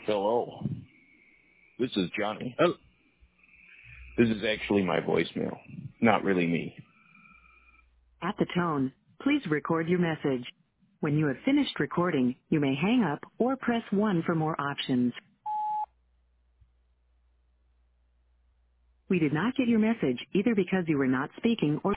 Hello. This is Johnny. Oh, This is actually my voicemail. Not really me. At the tone, please record your message. When you have finished recording, you may hang up or press 1 for more options. We did not get your message either because you were not speaking or